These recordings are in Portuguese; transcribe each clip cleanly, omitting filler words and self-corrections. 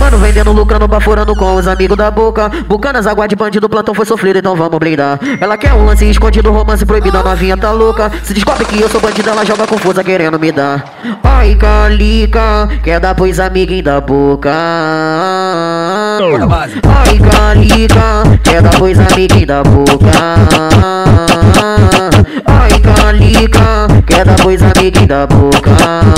Fumando, vendendo, lucrando, baforando com os amigos da boca. Bucanas, água de bandido, plantão foi sofrido, então vamos blindar. Ela quer um lance escondido, romance proibido, a novinha tá louca. Se descobre que eu sou bandido, ela joga confusa querendo me dar. Ai, calica, quer dar pros amiguinhos da boca. Ai, calica, quer dar pros amiguinhos da boca. Ai, calica, quer dar pros amiguinhos da boca.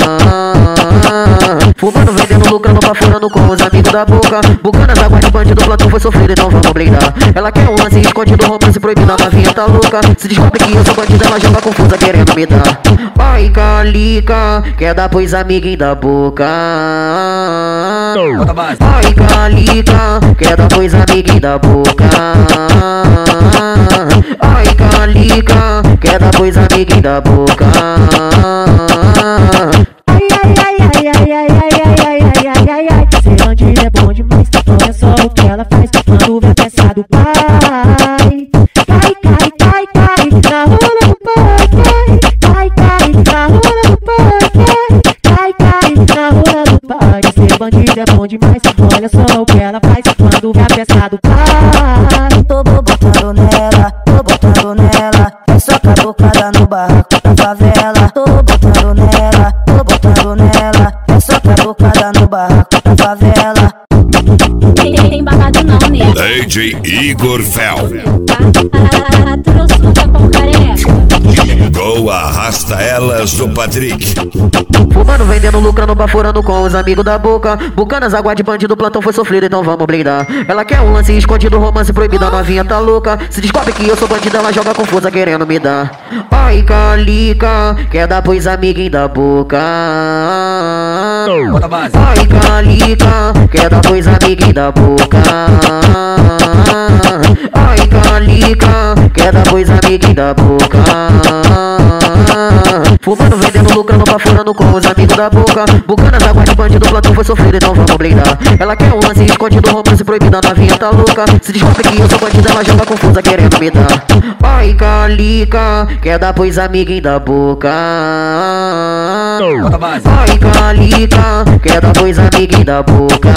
Fumando, vendendo, lucrando, baforando com os amigos da boca. Bucanas, água de bandido, plantão foi sofrido, então vamos blindar. Ela quer um lance escondido, romance proibido, a novinha tá louca. Se descobre que eu sou bandido, ela joga confusa querendo me dar. Ai, calica, quer dar pros amiguinhos da boca. Ai, calica, quer dar pros amiguinhos da boca. Ai, calica, quer dar pros amiguinhos da boca. Ser bandido é bom demais, olha só o que ela faz quando vê a peça do pai. Cai, cai, cai, cai, na rola do pai. Cai, cai, na rola do pai. Cai, cai, na rola do pai. Ser bandido é bom demais, olha só o que ela faz quando vê a peça do pai. Tô botando nela, é só caducada no barraco da favela. Tô botando nela, é só caducada no barraco da favela. Tem babado não, né? DJ Igor Fel. Trouxe no capão careca. Go Arrasta Elas do Patrick. Fumando, vendendo, lucrando, baforando com os amigos da boca. Bucanas, água de bandido, plantão foi sofrido, então vamos blindar. Ela quer um lance escondido, romance proibido, a novinha tá louca. Se descobre que eu sou bandido, ela joga confusa querendo me dar. Ai, calica, quer dar pros amiguinhos da boca. Ai, calica, quer dar pros amiguinhos da boca. Ai, calica, quer dar pros amiguinhos da boca. Fumando, vendendo, lucrando, baforando com os amigos da boca. Bucanas, água de bandido, plantão foi sofrido, então vamos blindar. Ela quer um lance escondido, romance proibido, a novinha tá louca. Se descobre que eu sou bandido, ela joga confusa querendo me dar. Ai, calica, quer dar pros amiguinhos da boca. Ai, calica, quer dar pros amiguinhos da boca.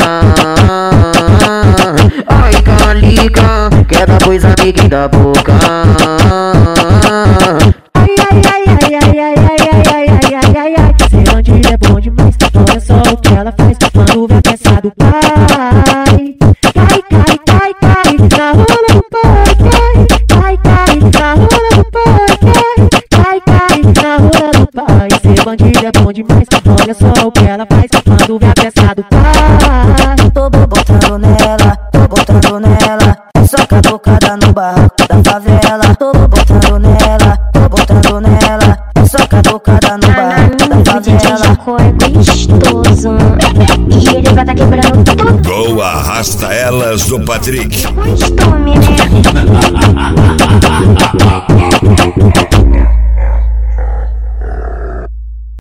Ai, calica, quer dar pros amiguinhos da boca. Ser bandido é bom demais, olha só o que ela faz quando vê a peça do pai. Cai, cai, cai, cai, na rola do pai. Cai, cai, na rola do pai. Cai, cai, na rola do pai. Ser bandido é bom demais, olha só o que ela faz quando vê a peça do pai. Tô botando nela, é só caducada no barraco da favela. Tô botando nela, é só caducada no barraco da favela. Jacó é gostoso e ele vai tá quebrando tudo. Go Arrasta Elas do Patrick. Costume, né?